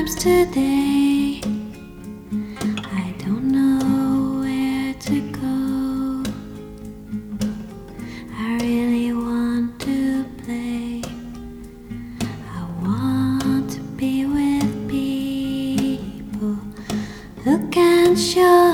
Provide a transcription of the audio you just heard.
times today. I don't know where to go. I really want to play. I want to be with people who can show